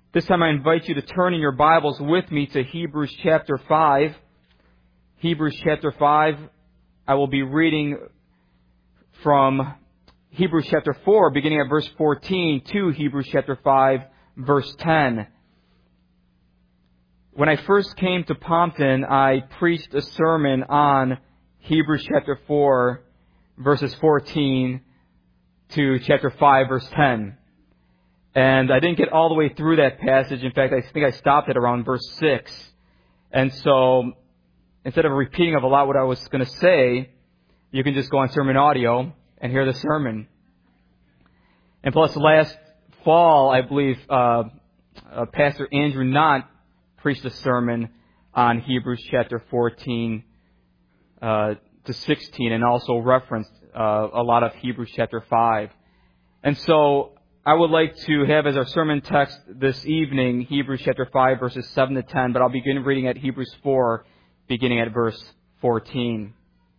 This time I invite you to turn in your Bibles with me to Hebrews chapter 5. Hebrews chapter 5, I will be reading from Hebrews chapter 4, beginning at verse 14, to Hebrews chapter 5, verse 10. When I first came to Pompton, I preached a sermon on Hebrews chapter 4, verses 14 to chapter 5, verse 10. And I didn't get all the way through that passage. In fact, I think I stopped at around verse 6. And so, instead of repeating of a lot what I was going to say, you can just go on sermon audio and hear the sermon. And plus, last fall, I believe, Pastor Andrew Knott preached a sermon on Hebrews chapter 14 to 16, and also referenced a lot of Hebrews chapter 5. And so, I would like to have as our sermon text this evening, Hebrews chapter 5, verses 7 to 10, but I'll begin reading at Hebrews 4, beginning at verse 14.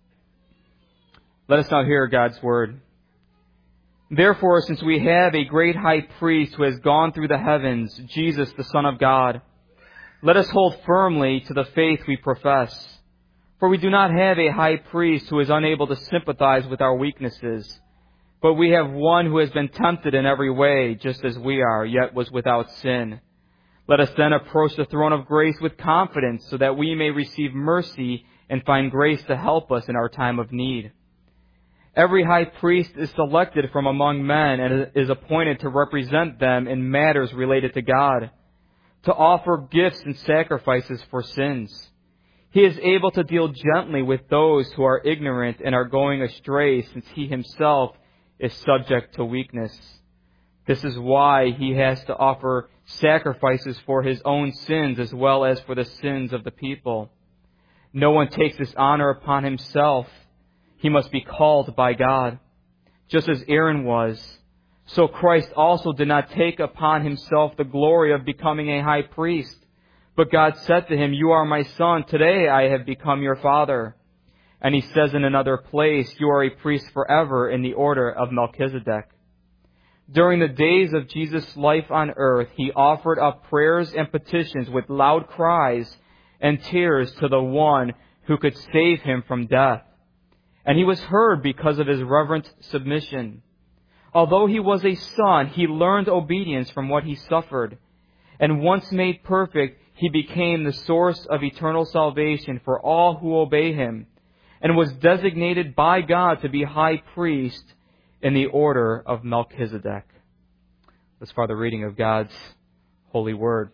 Let us now hear God's word. Therefore, since we have a great high priest who has gone through the heavens, Jesus, the Son of God, let us hold firmly to the faith we profess. For we do not have a high priest who is unable to sympathize with our weaknesses, but we have one who has been tempted in every way, just as we are, yet was without sin. Let us then approach the throne of grace with confidence, so that we may receive mercy and find grace to help us in our time of need. Every high priest is selected from among men and is appointed to represent them in matters related to God, to offer gifts and sacrifices for sins. He is able to deal gently with those who are ignorant and are going astray, since he himself is subject to weakness. This is why he has to offer sacrifices for his own sins as well as for the sins of the people. No one takes this honor upon himself. He must be called by God. Just as Aaron was, so Christ also did not take upon himself the glory of becoming a high priest. But God said to him, "You are my son. Today I have become your father." And he says in another place, "You are a priest forever in the order of Melchizedek." During the days of Jesus' life on earth, he offered up prayers and petitions with loud cries and tears to the one who could save him from death. And he was heard because of his reverent submission. Although he was a son, he learned obedience from what he suffered. And once made perfect, he became the source of eternal salvation for all who obey him, and was designated by God to be high priest in the order of Melchizedek. This far the reading of God's holy word.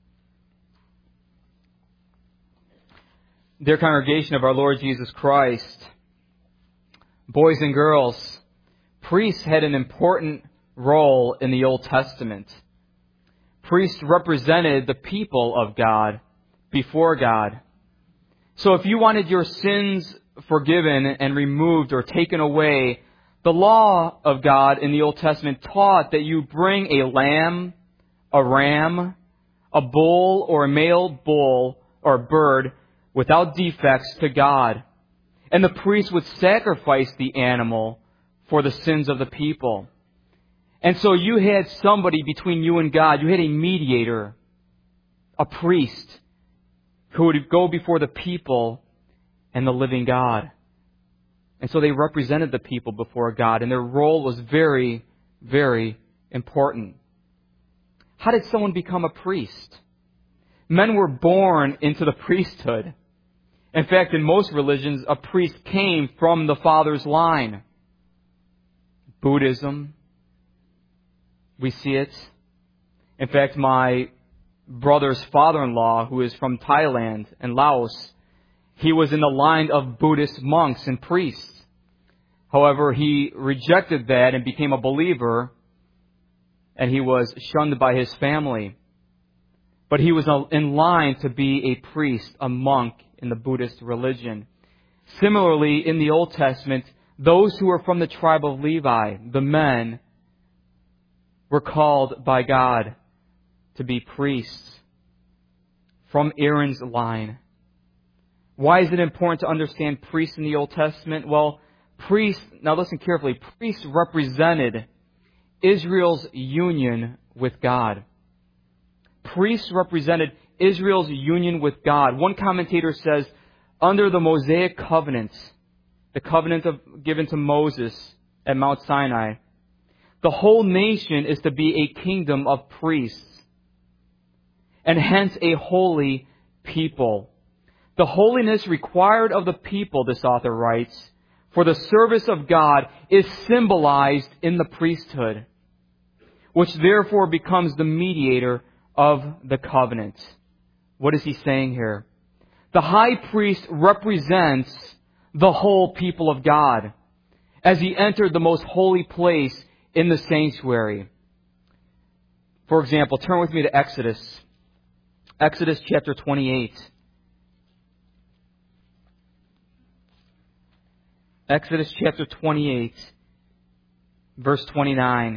Dear congregation of our Lord Jesus Christ, boys and girls, priests had an important role in the Old Testament. Priests represented the people of God before God. So if you wanted your sins forgiven and removed or taken away, the law of God in the Old Testament taught that you bring a lamb, a ram, a bull or a male bull or bird without defects to God. And the priest would sacrifice the animal for the sins of the people. And so you had somebody between you and God. You had a mediator, a priest, who would go before the people and the living God. And so they represented the people before God, and their role was very, very important. How did someone become a priest? Men were born into the priesthood. In fact, in most religions, a priest came from the father's line. Buddhism, we see it. In fact, my brother's father-in-law, who is from Thailand and Laos, he was in the line of Buddhist monks and priests. However, he rejected that and became a believer, and he was shunned by his family. But he was in line to be a priest, a monk in the Buddhist religion. Similarly, in the Old Testament, those who were from the tribe of Levi, the men, were called by God to be priests from Aaron's line. Why is it important to understand priests in the Old Testament? Well, priests, now listen carefully, priests represented Israel's union with God. priests represented Israel's union with God. One commentator says, under the Mosaic covenant, the covenant given to Moses at Mount Sinai, the whole nation is to be a kingdom of priests, and hence a holy people. The holiness required of the people, this author writes, for the service of God is symbolized in the priesthood, which therefore becomes the mediator of the covenant. What is he saying here? The high priest represents the whole people of God as he entered the most holy place in the sanctuary. For example, turn with me to Exodus. Exodus chapter 28. Exodus chapter 28, verse 29.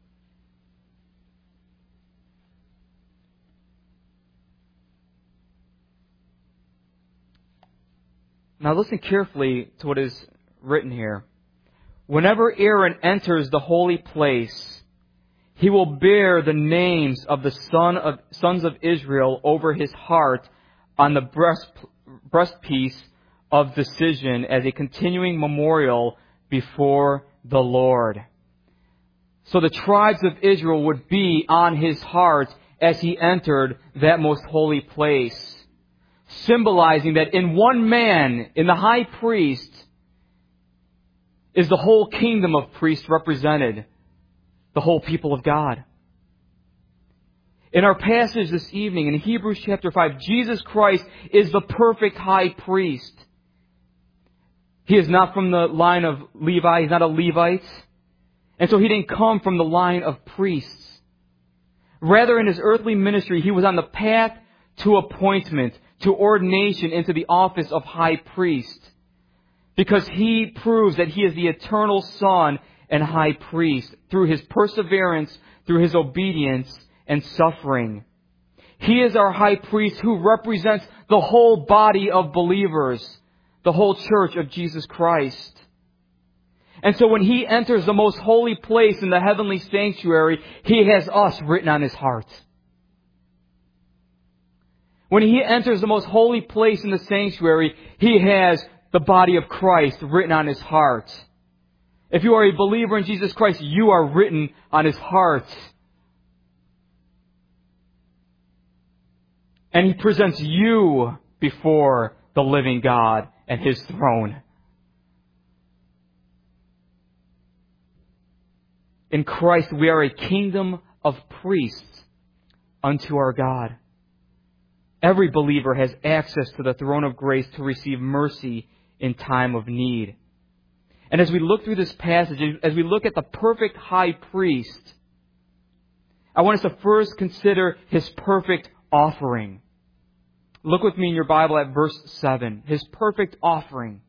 Now listen carefully to what is written here. Whenever Aaron enters the holy place, he will bear the names of the sons of Israel over his heart on the breastpiece of decision as a continuing memorial before the Lord. So the tribes of Israel would be on his heart as he entered that most holy place, symbolizing that in one man, in the high priest, is the whole kingdom of priests represented, the whole people of God. In our passage this evening, in Hebrews chapter 5, Jesus Christ is the perfect high priest. He is not from the line of Levi. He's not a Levite. And so he didn't come from the line of priests. Rather, in his earthly ministry, he was on the path to appointment, to ordination into the office of high priest. Because he proves that he is the eternal Son and high priest through his perseverance, through his obedience and suffering. He is our high priest who represents the whole body of believers, the whole church of Jesus Christ. And so when he enters the most holy place in the heavenly sanctuary, he has us written on his heart. When he enters the most holy place in the sanctuary, he has the body of Christ written on his heart. If you are a believer in Jesus Christ, you are written on his heart. And he presents you before the living God and his throne. In Christ, we are a kingdom of priests unto our God. Every believer has access to the throne of grace to receive mercy in time of need. And as we look through this passage, as we look at the perfect high priest, I want us to first consider his perfect offering. Look with me in your Bible at verse 7. His perfect offering.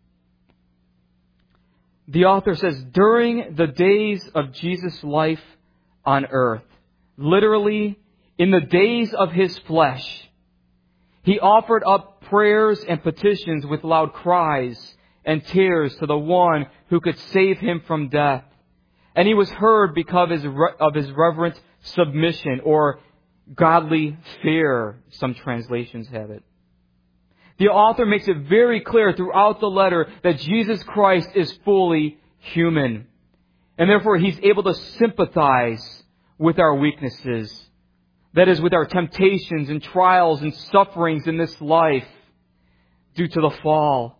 The author says, during the days of Jesus' life on earth, literally in the days of his flesh, he offered up prayers and petitions with loud cries and tears to the one who could save him from death. And he was heard because of his reverent submission, or godly fear, some translations have it. The author makes it very clear throughout the letter that Jesus Christ is fully human. And therefore he's able to sympathize with our weaknesses. That is, with our temptations and trials and sufferings in this life due to the fall.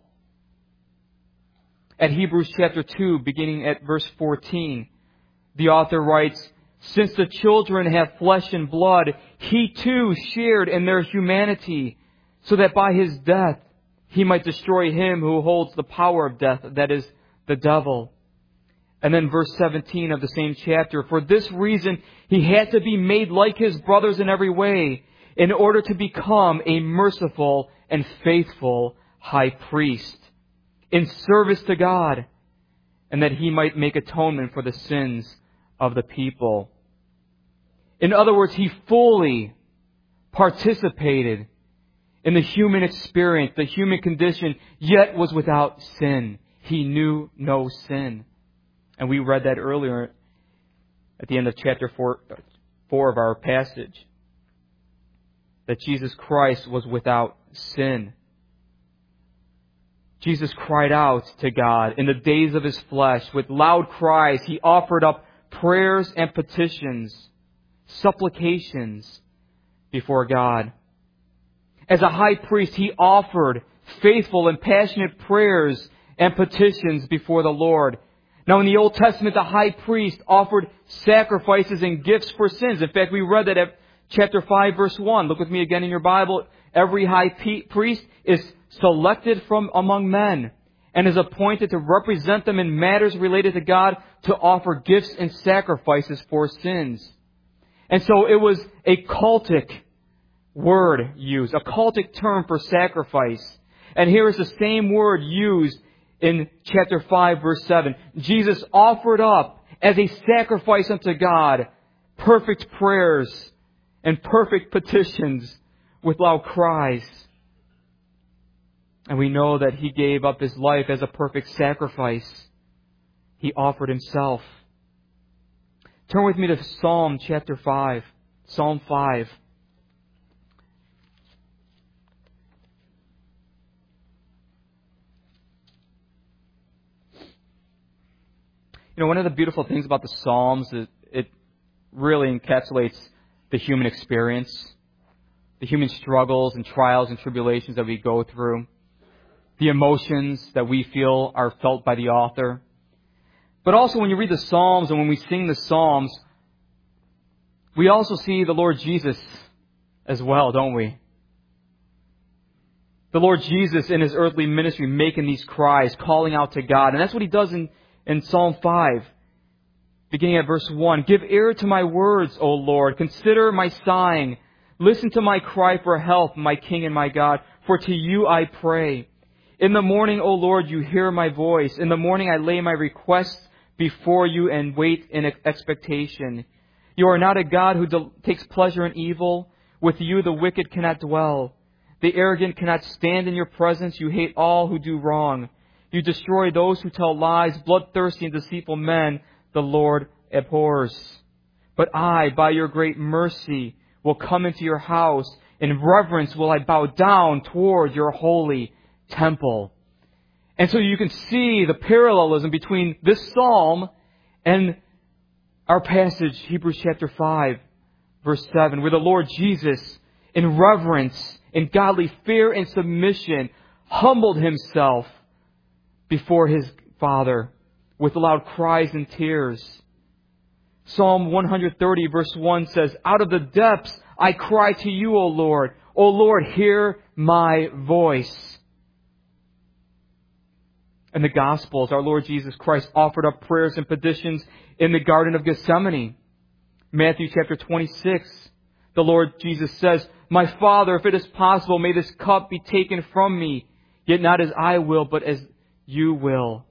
At Hebrews chapter 2, beginning at verse 14, the author writes, since the children have flesh and blood, he too shared in their humanity, so that by his death he might destroy him who holds the power of death, that is, the devil. And then verse 17 of the same chapter, for this reason he had to be made like his brothers in every way, in order to become a merciful and faithful high priest, in service to God, and that he might make atonement for the sins of the people. In other words, he fully participated in the human experience, the human condition, yet was without sin. He knew no sin. And we read that earlier at the end of chapter 4 of our passage. that Jesus Christ was without sin. Jesus cried out to God in the days of His flesh. With loud cries, He offered up prayers and petitions, supplications before God. As a high priest, He offered faithful and passionate prayers and petitions before the Lord. Now, in the Old Testament, the high priest offered sacrifices and gifts for sins. In fact, we read that at chapter 5, verse 1. Look with me again in your Bible. Every high priest is selected from among men and is appointed to represent them in matters related to God, to offer gifts and sacrifices for sins. And so it was a cultic word used, a cultic term for sacrifice. And here is the same word used in chapter 5, verse 7. Jesus offered up as a sacrifice unto God perfect prayers and perfect petitions with loud cries. And we know that He gave up His life as a perfect sacrifice. He offered Himself. Turn with me to Psalm chapter 5. Psalm 5. You know, one of the beautiful things about the Psalms is it really encapsulates the human experience, the human struggles and trials and tribulations that we go through, the emotions that we feel are felt by the author. But also when you read the Psalms and when we sing the Psalms, we also see the Lord Jesus as well, don't we? The Lord Jesus in His earthly ministry making these cries, calling out to God. And that's what He does in Psalm 5, beginning at verse 1. Give ear to my words, O Lord. Consider my sighing. Listen to my cry for help, my King and my God. For to you I pray. In the morning, O Lord, you hear my voice. In the morning I lay my requests before you and wait in expectation. You are not a God who takes pleasure in evil. With you the wicked cannot dwell. The arrogant cannot stand in your presence. You hate all who do wrong. You destroy those who tell lies. Bloodthirsty and deceitful men the Lord abhors. But I, by your great mercy, will come into your house. In reverence will I bow down toward your holy temple. And so you can see the parallelism between this psalm and our passage, Hebrews chapter 5, verse 7, where the Lord Jesus, in reverence, in godly fear and submission, humbled Himself before His Father with loud cries and tears. Psalm 130, verse 1 says, Out of the depths I cry to you, O Lord. O Lord, hear my voice. In the Gospels, our Lord Jesus Christ offered up prayers and petitions in the Garden of Gethsemane. Matthew chapter 26, the Lord Jesus says, My Father, if it is possible, may this cup be taken from me, yet not as I will, but as you will.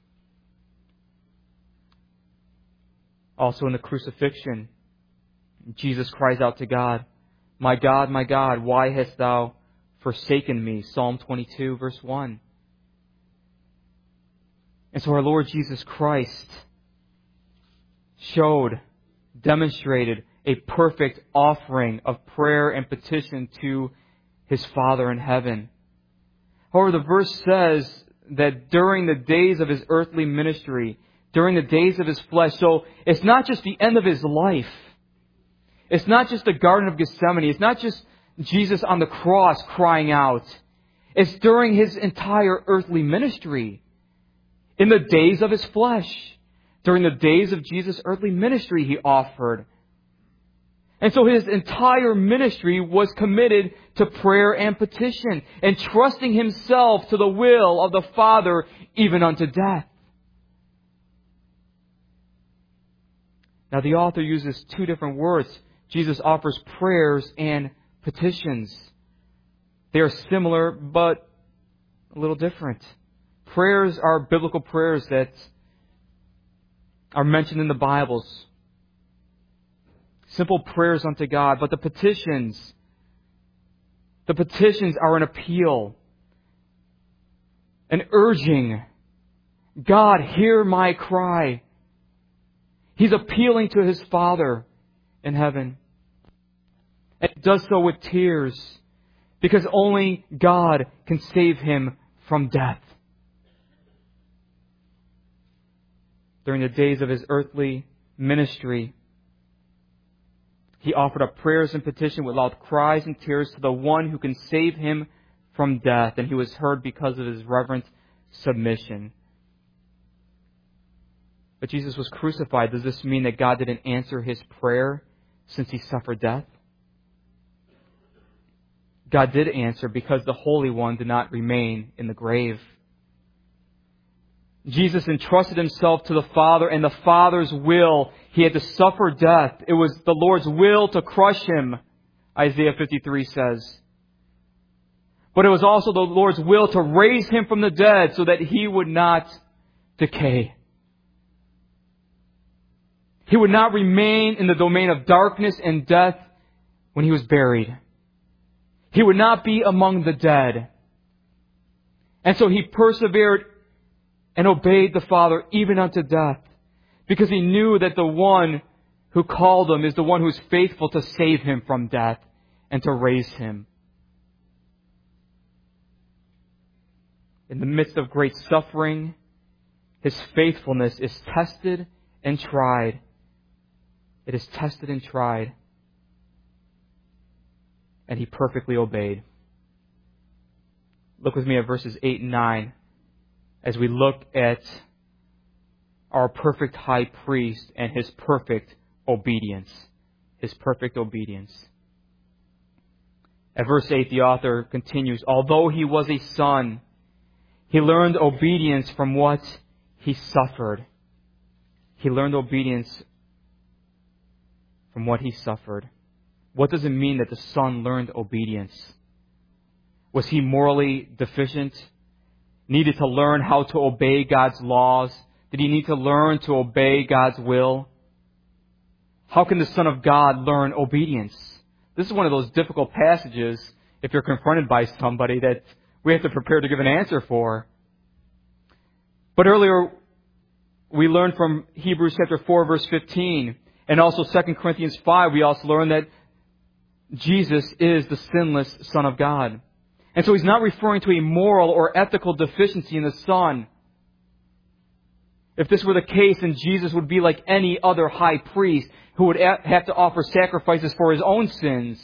Also in the crucifixion, Jesus cries out to God, my God, why hast thou forsaken me? Psalm 22, verse 1. And so our Lord Jesus Christ demonstrated a perfect offering of prayer and petition to His Father in heaven. However, the verse says that during the days of His earthly ministry, during the days of His flesh, so it's not just the end of His life. It's not just the Garden of Gethsemane. It's not just Jesus on the cross crying out. It's during His entire earthly ministry. In the days of His flesh, during the days of Jesus' earthly ministry, He offered. And so His entire ministry was committed to prayer and petition, and trusting Himself to the will of the Father even unto death. Now the author uses two different words. Jesus offers prayers and petitions. They are similar, but a little different. Prayers are biblical prayers that are mentioned in the Bibles. Simple prayers unto God. But the petitions are an appeal, an urging. God, hear my cry. He's appealing to His Father in heaven. And He does so with tears, because only God can save Him from death. During the days of His earthly ministry, He offered up prayers and petition with loud cries and tears to the one who can save Him from death, and He was heard because of His reverent submission. But Jesus was crucified. Does this mean that God didn't answer His prayer since He suffered death? God did answer because the Holy One did not remain in the grave. Jesus entrusted Himself to the Father and the Father's will. He had to suffer death. It was the Lord's will to crush Him, Isaiah 53 says. But it was also the Lord's will to raise Him from the dead so that He would not decay. He would not remain in the domain of darkness and death when He was buried. He would not be among the dead. And so He persevered and obeyed the Father even unto death, because He knew that the one who called Him is the one who is faithful to save Him from death and to raise Him. In the midst of great suffering, His faithfulness is tested and tried. It is tested and tried. And He perfectly obeyed. Look with me at verses 8 and 9. As we look at our perfect high priest and His perfect obedience. His perfect obedience. At verse 8, the author continues, although He was a son, He learned obedience from what He suffered. He learned obedience from what He suffered. What does it mean that the Son learned obedience? Was He morally deficient? Needed to learn how to obey God's laws? Did He need to learn to obey God's will? How can the Son of God learn obedience? This is one of those difficult passages, if you're confronted by somebody, that we have to prepare to give an answer for. But earlier, we learned from Hebrews chapter 4, verse 15, and also 2 Corinthians 5, we also learned that Jesus is the sinless Son of God. And so He's not referring to a moral or ethical deficiency in the Son. If this were the case, then Jesus would be like any other high priest who would have to offer sacrifices for His own sins.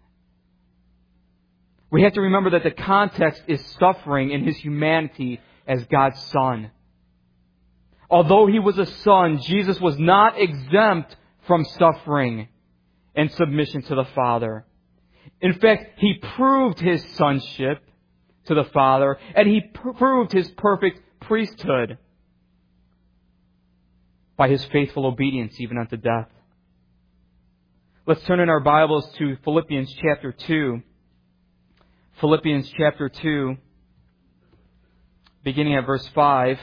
We have to remember that the context is suffering in His humanity as God's Son. Although He was a Son, Jesus was not exempt from suffering and submission to the Father. In fact, He proved His sonship to the Father, and He proved His perfect priesthood by His faithful obedience even unto death. Let's turn in our Bibles to Philippians chapter 2. Philippians chapter 2, beginning at verse 5.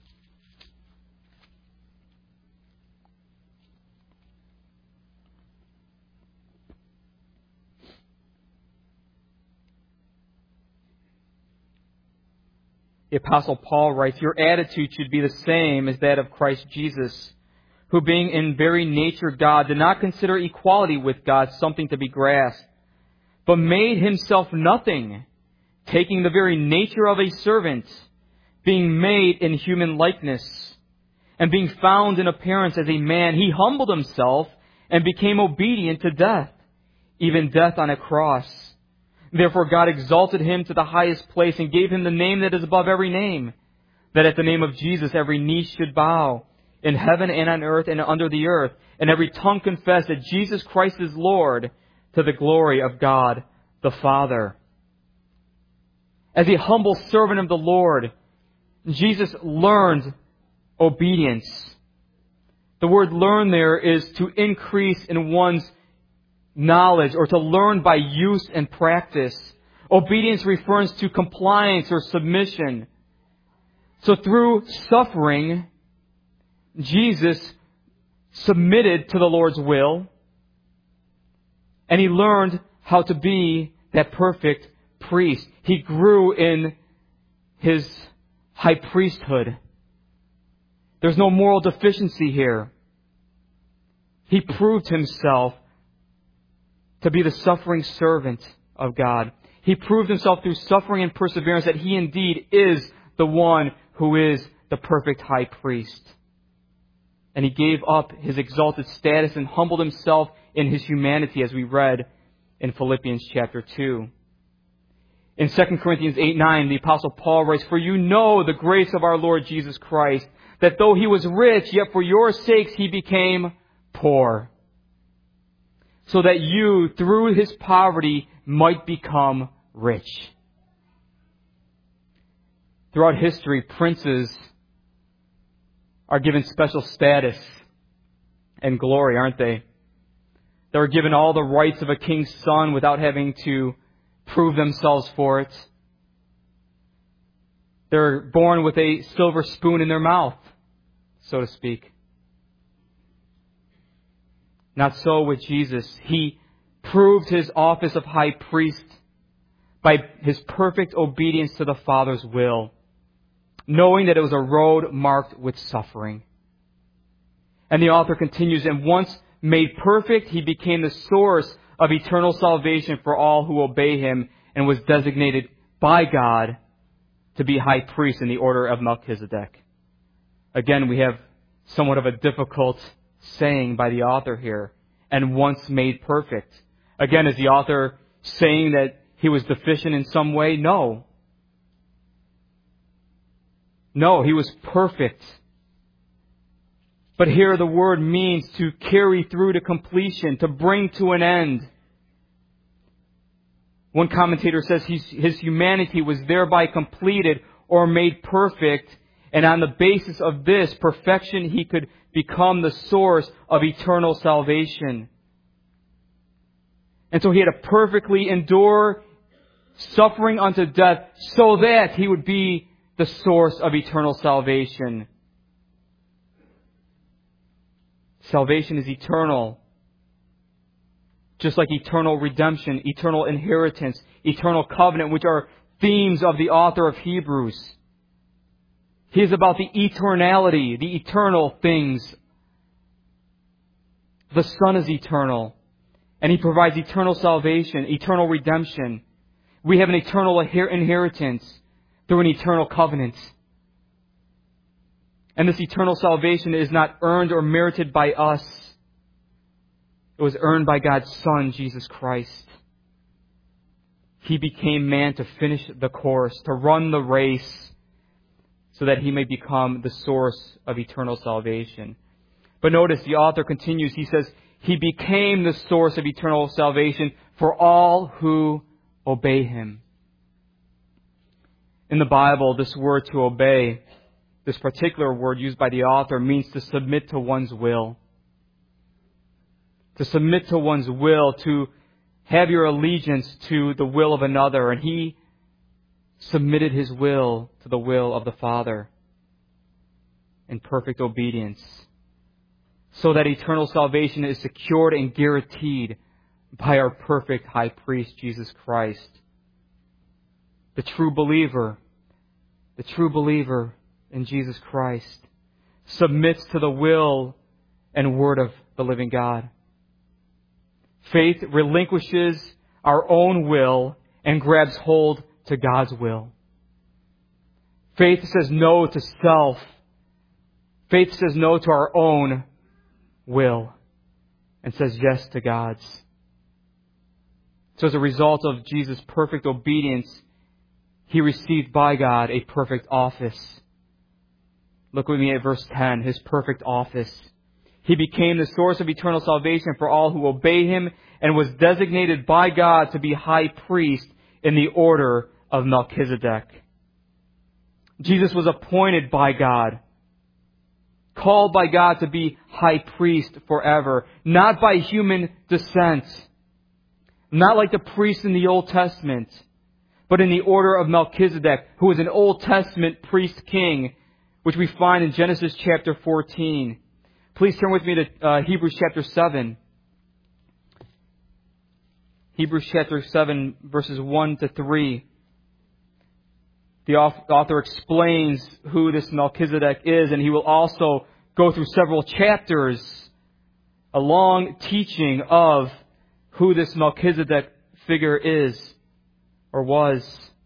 The Apostle Paul writes, your attitude should be the same as that of Christ Jesus, who being in very nature God, did not consider equality with God something to be grasped, but made Himself nothing, taking the very nature of a servant, being made in human likeness, and being found in appearance as a man, He humbled Himself and became obedient to death, even death on a cross. Therefore God exalted Him to the highest place and gave Him the name that is above every name, that at the name of Jesus every knee should bow, in heaven and on earth and under the earth, and every tongue confess that Jesus Christ is Lord, to the glory of God the Father. As a humble servant of the Lord, Jesus learned obedience. The word learn there is to increase in one's knowledge, or to learn by use and practice. Obedience refers to compliance or submission. So through suffering, Jesus submitted to the Lord's will, and He learned how to be that perfect priest. He grew in His high priesthood. There's no moral deficiency here. He proved Himself to be the suffering servant of God. He proved himself through suffering and perseverance that he indeed is the one who is the perfect high priest. And he gave up his exalted status and humbled himself in his humanity, as we read in Philippians chapter 2. In 2 Corinthians 8:9, the Apostle Paul writes, "For you know the grace of our Lord Jesus Christ, that though he was rich, yet for your sakes he became poor, so that you, through his poverty, might become rich." Throughout history, princes are given special status and glory, aren't they? They were given all the rights of a king's son without having to prove themselves for it. They're born with a silver spoon in their mouth, so to speak. Not so with Jesus. He proved his office of high priest by his perfect obedience to the Father's will, knowing that it was a road marked with suffering. And the author continues, "And once made perfect, he became the source of eternal salvation for all who obey him, and was designated by God to be high priest in the order of Melchizedek." Again, we have somewhat of a difficult saying by the author here. "And once made perfect." Again, is the author saying that he was deficient in some way? No. No, he was perfect. But here the word means to carry through to completion, to bring to an end. One commentator says his humanity was thereby completed or made perfect, and on the basis of this perfection he could become the source of eternal salvation. And so he had to perfectly endure suffering unto death so that he would be the source of eternal salvation. Salvation is eternal. Just like eternal redemption, eternal inheritance, eternal covenant, which are themes of the author of Hebrews. He is about the eternality, the eternal things. The Son is eternal, and He provides eternal salvation, eternal redemption. We have an eternal inheritance through an eternal covenant. And this eternal salvation is not earned or merited by us. It was earned by God's Son, Jesus Christ. He became man to finish the course, to run the race, so that He may become the source of eternal salvation. But notice the author continues. He says, He became the source of eternal salvation for all who obey Him. In the Bible, this word to obey, this particular word used by the author, means to submit to one's will. To submit to one's will, to have your allegiance to the will of another. And He submitted His will to the will of the Father in perfect obedience, so that eternal salvation is secured and guaranteed by our perfect high priest, Jesus Christ. The true believer in Jesus Christ submits to the will and word of the living God. Faith relinquishes our own will and grabs hold to God's will. Faith says no to self. Faith says no to our own will and says yes to God's. So as a result of Jesus' perfect obedience, He received by God a perfect office. Look with me at verse 10, His perfect office. He became the source of eternal salvation for all who obey Him and was designated by God to be high priest in the order of Melchizedek. Jesus was appointed by God, called by God to be high priest forever, not by human descent, not like the priests in the Old Testament, but in the order of Melchizedek, who was an Old Testament priest king, which we find in Genesis chapter 14. Please turn with me to Hebrews chapter 7. Hebrews chapter 7, verses 1 to 3. The author explains who this Melchizedek is, and he will also go through several chapters, a long teaching of who this Melchizedek figure is or was.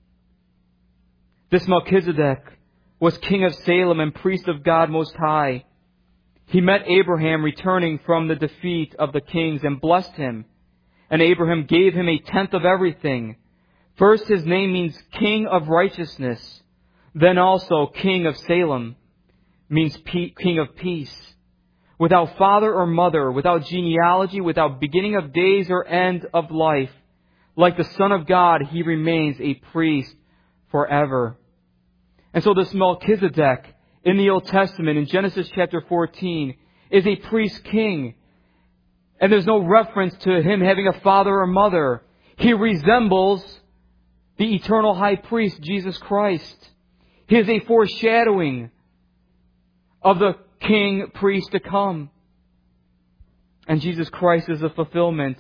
This Melchizedek was king of Salem and priest of God Most High. He met Abraham returning from the defeat of the kings and blessed him. And Abraham gave him a tenth of everything. First, his name means King of Righteousness. Then also King of Salem means King of Peace. Without father or mother, without genealogy, without beginning of days or end of life, like the Son of God, he remains a priest forever. And so this Melchizedek in the Old Testament, in Genesis chapter 14, is a priest king. And there's no reference to him having a father or mother. He resembles the eternal high priest, Jesus Christ. He is a foreshadowing of the king priest to come. And Jesus Christ is the fulfillment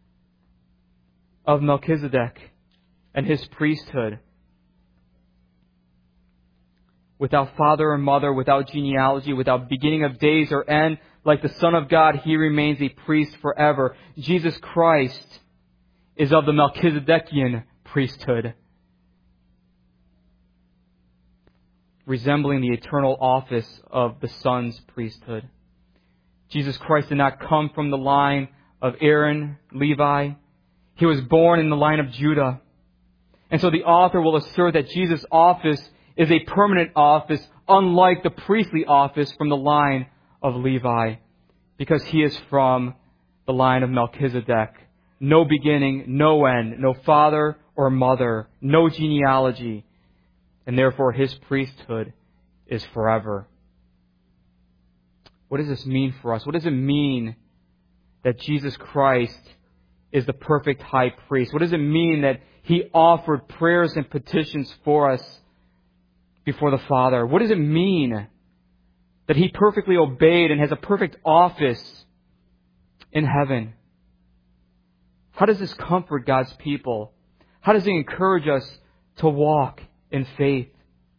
of Melchizedek and his priesthood. Without father or mother, without genealogy, without beginning of days or end, like the Son of God, he remains a priest forever. Jesus Christ is of the Melchizedekian priesthood, resembling the eternal office of the Son's priesthood. Jesus Christ did not come from the line of Aaron, Levi. He was born in the line of Judah. And so the author will assert that Jesus' office is a permanent office, unlike the priestly office from the line of Levi, because he is from the line of Melchizedek. No beginning, no end, no father or mother, no genealogy, and therefore his priesthood is forever. What does this mean for us? What does it mean that Jesus Christ is the perfect high priest? What does it mean that he offered prayers and petitions for us before the Father? What does it mean that he perfectly obeyed and has a perfect office in heaven? How does this comfort God's people? How does it encourage us to walk in faith?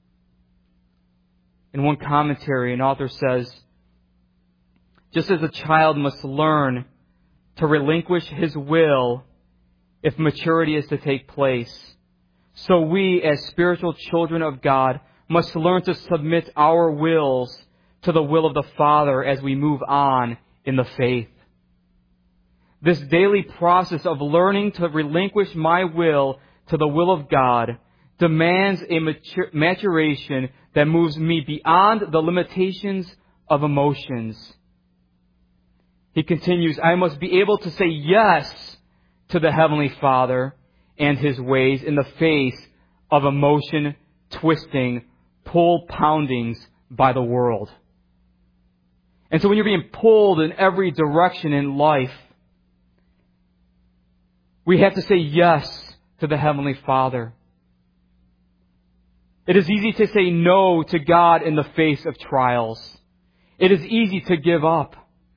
In one commentary, an author says, just as a child must learn to relinquish his will if maturity is to take place, so we as spiritual children of God must learn to submit our wills to the will of the Father as we move on in the faith. This daily process of learning to relinquish my will to the will of God demands a maturation that moves me beyond the limitations of emotions. He continues, I must be able to say yes to the Heavenly Father and His ways in the face of emotion twisting, pull poundings by the world. And so when you're being pulled in every direction in life, we have to say yes to the Heavenly Father. It is easy to say no to God in the face of trials. It is easy to give up.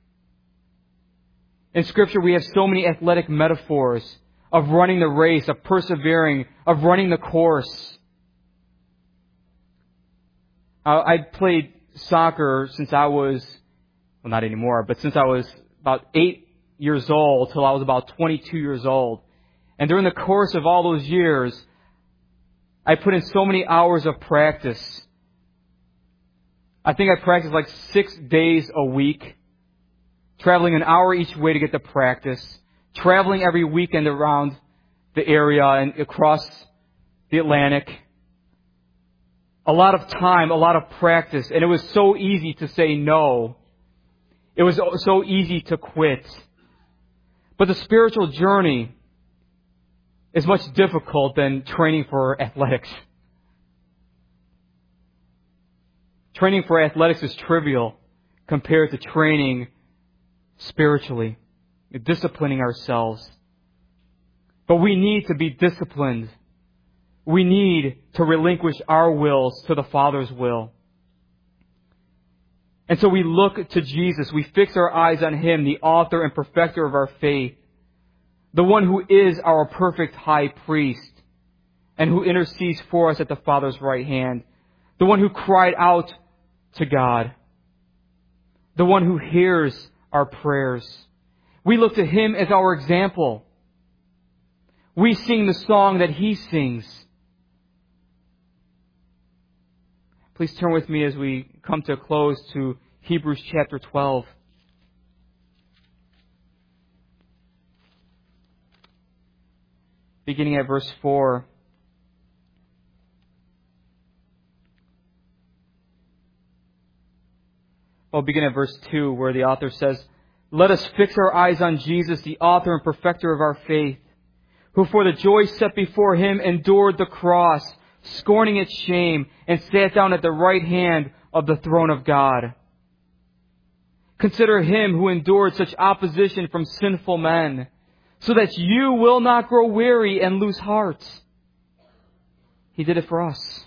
In Scripture, we have so many athletic metaphors of running the race, of persevering, of running the course. I played soccer since I was, well, not anymore, but since I was about 8 years old till I was about 22 years old. And during the course of all those years, I put in so many hours of practice. I think I practiced like 6 days a week, traveling an hour each way to get to practice, traveling every weekend around the area and across the Atlantic. A lot of time, a lot of practice, and it was so easy to say no. It was so easy to quit. But the spiritual journey is much difficult than training for athletics. Training for athletics is trivial compared to training spiritually, disciplining ourselves. But we need to be disciplined. We need to relinquish our wills to the Father's will. And so we look to Jesus. We fix our eyes on Him, the author and perfecter of our faith, the one who is our perfect high priest and who intercedes for us at the Father's right hand, the one who cried out to God, the one who hears our prayers. We look to Him as our example. We sing the song that He sings. Please turn with me as we come to a close to Hebrews chapter 12. Beginning at verse 4. I'll begin at verse 2, where the author says, "Let us fix our eyes on Jesus, the author and perfecter of our faith, who for the joy set before Him endured the cross, scorning its shame, and sat down at the right hand of the throne of God. Consider Him who endured such opposition from sinful men, so that you will not grow weary and lose heart." He did it for us.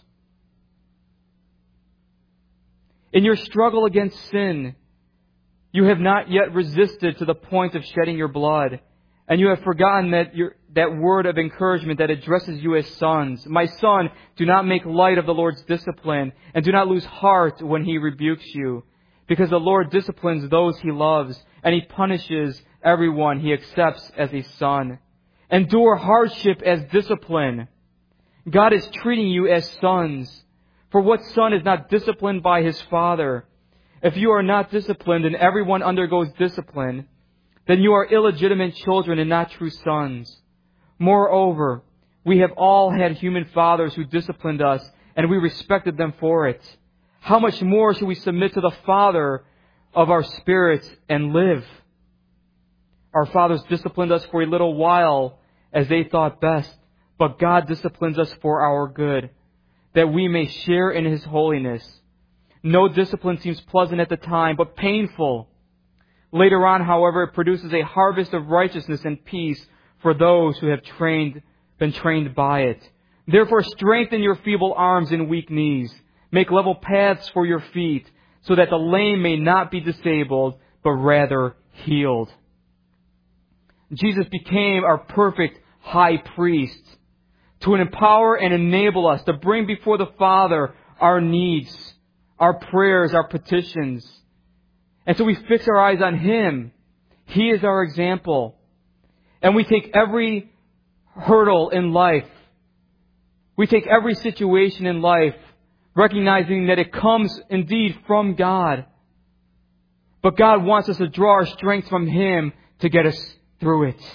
In your struggle against sin, you have not yet resisted to the point of shedding your blood, and you have forgotten that word of encouragement that addresses you as sons. "My son, do not make light of the Lord's discipline, and do not lose heart when He rebukes you, because the Lord disciplines those He loves, and He punishes everyone He accepts as a son. Endure hardship as discipline. God is treating you as sons. For what son is not disciplined by his father? If you are not disciplined and everyone undergoes discipline, then you are illegitimate children and not true sons. Moreover, we have all had human fathers who disciplined us, and we respected them for it. How much more should we submit to the Father of our spirits and live? Our fathers disciplined us for a little while as they thought best, but God disciplines us for our good, that we may share in His holiness. No discipline seems pleasant at the time, but painful. Later on, however, it produces a harvest of righteousness and peace for those who have been trained by it. Therefore, strengthen your feeble arms and weak knees. Make level paths for your feet, so that the lame may not be disabled, but rather healed." Jesus became our perfect high priest to empower and enable us to bring before the Father our needs, our prayers, our petitions. And so we fix our eyes on Him. He is our example. And we take every hurdle in life, we take every situation in life, recognizing that it comes indeed from God. But God wants us to draw our strength from Him to get us through it.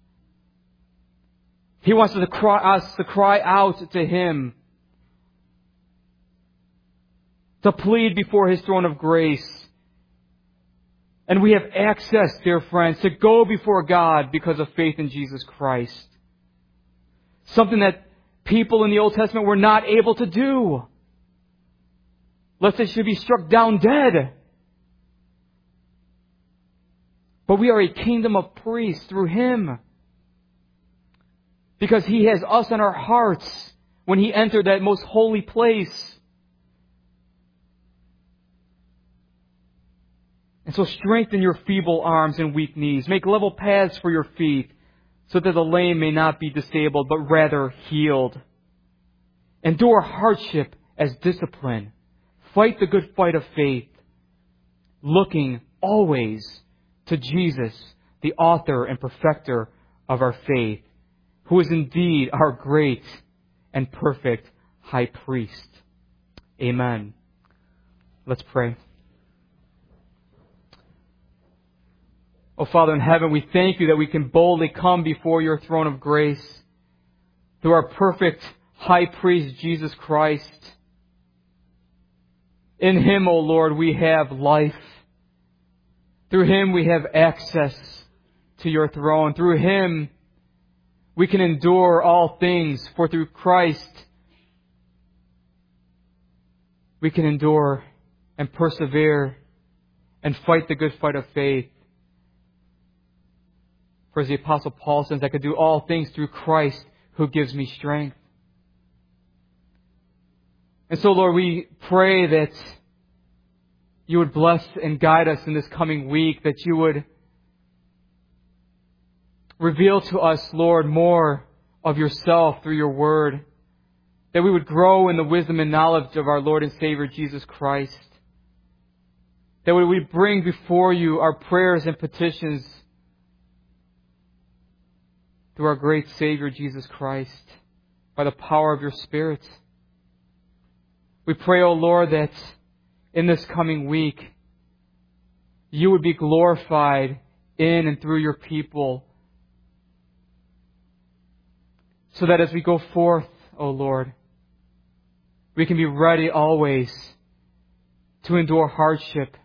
He wants us to cry out to Him, to plead before His throne of grace. And we have access, dear friends, to go before God because of faith in Jesus Christ. Something that people in the Old Testament were not able to do, lest they should be struck down dead. But we are a kingdom of priests through Him, because He has us in our hearts when He entered that most holy place. And so strengthen your feeble arms and weak knees. Make level paths for your feet, so that the lame may not be disabled, but rather healed. Endure hardship as discipline. Fight the good fight of faith, looking always to Jesus, the author and perfecter of our faith, who is indeed our great and perfect high priest. Amen. Let's pray. Oh, Father in heaven, we thank You that we can boldly come before Your throne of grace through our perfect high priest, Jesus Christ. In Him, O Lord, we have life. Through Him we have access to Your throne. Through Him we can endure all things, for through Christ we can endure and persevere and fight the good fight of faith. For as the Apostle Paul says, I can do all things through Christ who gives me strength. And so, Lord, we pray that You would bless and guide us in this coming week, that You would reveal to us, Lord, more of Yourself through Your Word, that we would grow in the wisdom and knowledge of our Lord and Savior, Jesus Christ, that we bring before You our prayers and petitions, through our great Savior, Jesus Christ, by the power of your Spirit. We pray, O Lord, that in this coming week, you would be glorified in and through your people, so that as we go forth, O Lord, we can be ready always to endure hardship,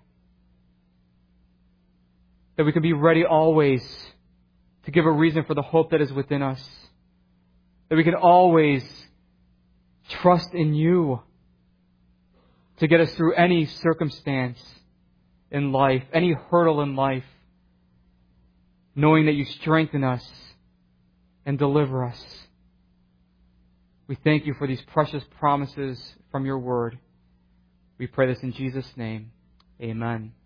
that we can be ready always to give a reason for the hope that is within us, that we can always trust in you to get us through any circumstance in life, any hurdle in life, knowing that you strengthen us and deliver us. We thank you for these precious promises from your word. We pray this in Jesus' name. Amen.